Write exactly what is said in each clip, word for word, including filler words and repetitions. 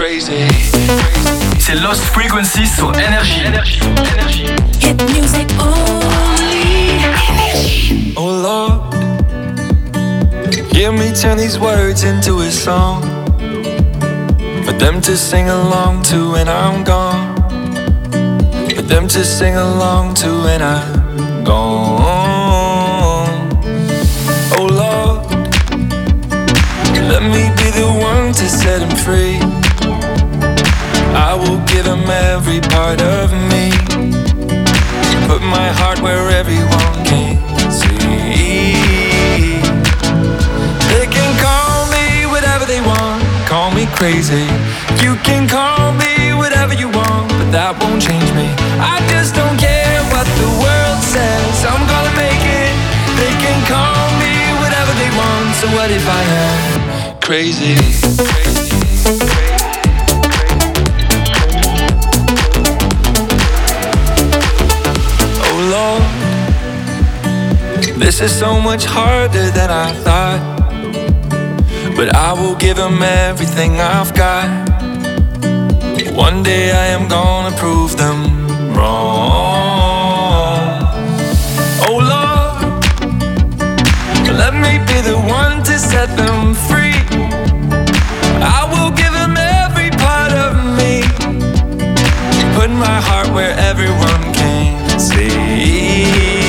crazy. C'est Lost Frequency sur Énergie. Énergie. Énergie. Hit music only. Énergie. Oh Lord, hear me turn these words into a song for them to sing along to when I'm gone. For them to sing along to when I'm gone. Oh Lord, let me be the one to set him free. I will give him every part of me. Put my heart where everyone can see. They can call me whatever they want. Call me crazy. You can call me whatever you want, but that won't change me. I just don't care what the world says. I'm gonna make it. They can call me whatever they want. So what if I am crazy? Crazy. Oh Lord, this is so much harder than I thought, but I will give him everything I've got. One day I am gonna prove them wrong. Oh Lord, let me be the one to set them free. I will give him every part of me. Put my heart where everyone can see.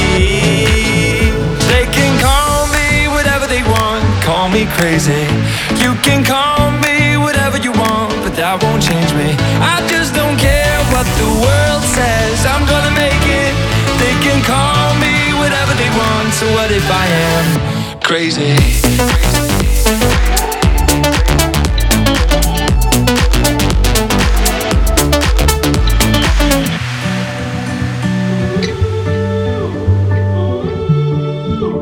They can call me whatever they want. Call me crazy. You can call me whatever you want, but that won't change me. I just don't care what the world says. I'm gonna make it. They can call me whatever they want. So what if I am crazy? Crazy.